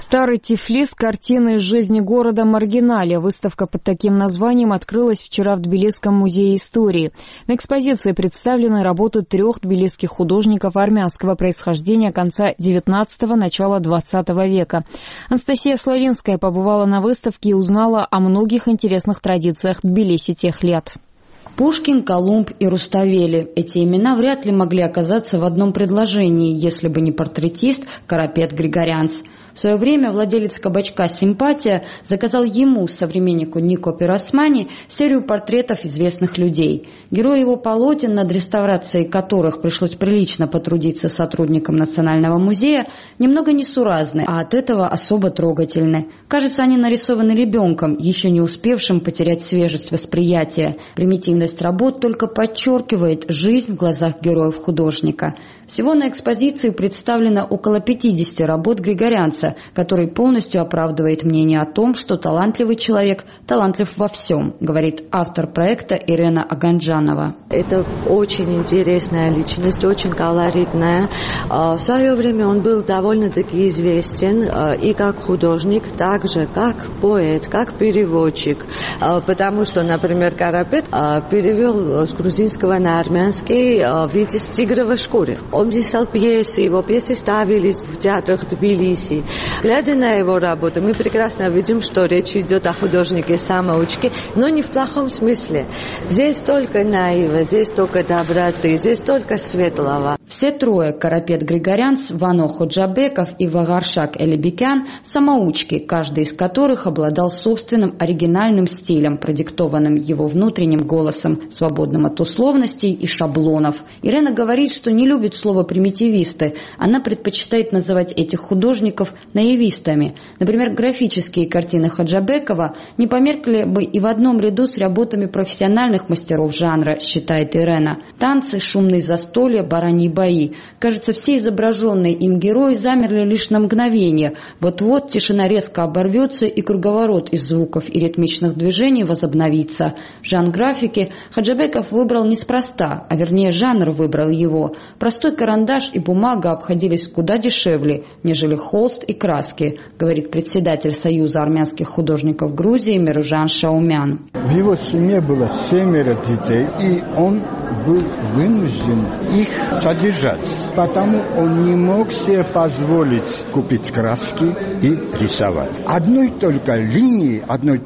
Старый Тифлис. Картины из жизни города Маргинале. Выставка под таким названием открылась вчера в Тбилисском музее истории. На экспозиции представлены работы 3 тбилисских художников армянского происхождения конца XIX – начала XX века. Анастасия Славинская побывала на выставке и узнала о многих интересных традициях Тбилиси тех лет. Пушкин, Колумб и Руставели. Эти имена вряд ли могли оказаться в одном предложении, если бы не портретист Карапет Григорянц. В свое время владелец кабачка «Симпатия» заказал ему, современнику Нико Пиросмани, серию портретов известных людей. Герои его полотен, над реставрацией которых пришлось прилично потрудиться сотрудникам Национального музея, немного несуразны, а от этого особо трогательны. Кажется, они нарисованы ребенком, еще не успевшим потерять свежесть восприятия. Примитивность работ только подчеркивает жизнь в глазах героев художника. Всего на экспозиции представлено около 50 работ Григорянца, который полностью оправдывает мнение о том, что талантливый человек талантлив во всем, говорит автор проекта Ирена Аганджанова. Это очень интересная личность, очень колоритная. В свое время он был довольно-таки известен и как художник, так же как поэт, как переводчик. Потому что, например, Карапет перевел с грузинского на армянский «Витязь в тигровой шкуре». Он писал пьесы, его пьесы ставились в театрах Тбилиси. Глядя на его работу, мы прекрасно видим, что речь идет о художнике-самоучке, но не в плохом смысле. Здесь только наива, здесь только доброты, здесь только светлого. Все трое – Карапет Григорянц, Вано Ходжабеков и Вагаршак Элебекян – самоучки, каждый из которых обладал собственным оригинальным стилем, продиктованным его внутренним голосом, свободным от условностей и шаблонов. Ирена говорит, что не любит слово «примитивисты». Она предпочитает называть этих художников наивистами. Например, графические картины Ходжабекова не померкли бы и в одном ряду с работами профессиональных мастеров жанра, считает Ирена. Танцы, шумные застолья, бараньи бои. Кажется, все изображенные им герои замерли лишь на мгновение. Вот-вот тишина резко оборвется, и круговорот из звуков и ритмичных движений возобновится. Жанр графики Ходжабеков выбрал неспроста, а вернее жанр выбрал его. Простой карандаш и бумага обходились куда дешевле, нежели холст и краски, говорит председатель Союза армянских художников Грузии Меружан Шаумян. В его семье было 7 детей, и он был вынужден их содержать. Потому он не мог себе позволить купить краски и рисовать. Одной только линией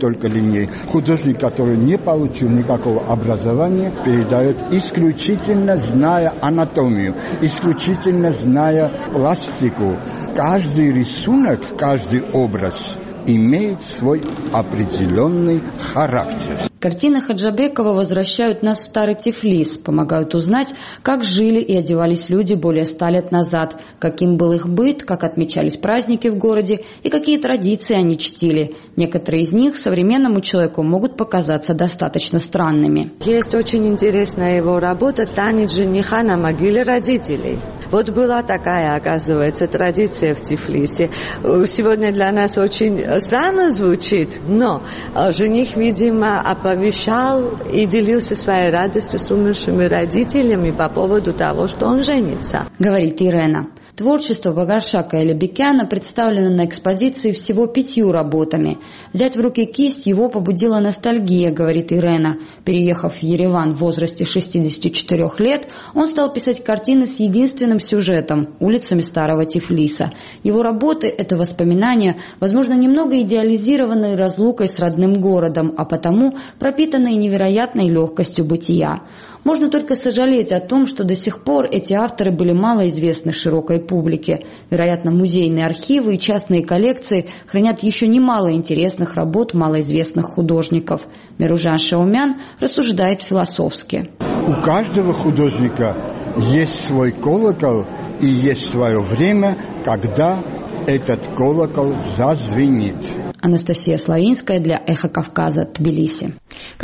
художник, который не получил никакого образования, передает исключительно зная анатомию, исключительно зная пластику. Каждый рисунок, каждый образ имеет свой определенный характер. Картины Ходжабекова возвращают нас в старый Тифлис, помогают узнать, как жили и одевались люди более 100 лет назад, каким был их быт, как отмечались праздники в городе и какие традиции они чтили. Некоторые из них современному человеку могут показаться достаточно странными. Есть очень интересная его работа «Танец жениха на могиле родителей». Вот была такая, оказывается, традиция в Тифлисе. Сегодня для нас очень странно звучит, но жених, видимо, оповещал и делился своей радостью с умершими родителями по поводу того, что он женится. Говорит Ирена. Творчество Вагаршака Элебекяна представлено на экспозиции всего 5 работами. Взять в руки кисть его побудила ностальгия, говорит Ирена. Переехав в Ереван в возрасте 64 лет, он стал писать картины с единственным сюжетом – улицами старого Тифлиса. Его работы – это воспоминания, возможно, немного идеализированные разлукой с родным городом, а потому пропитанные невероятной легкостью бытия. Можно только сожалеть о том, что до сих пор эти авторы были малоизвестны широкой публике. Вероятно, музейные архивы и частные коллекции хранят еще немало интересных работ малоизвестных художников. Меружан Шаумян рассуждает философски. У каждого художника есть свой колокол и есть свое время, когда этот колокол зазвенит. Анастасия Славинская для «Эхо Кавказа», Тбилиси.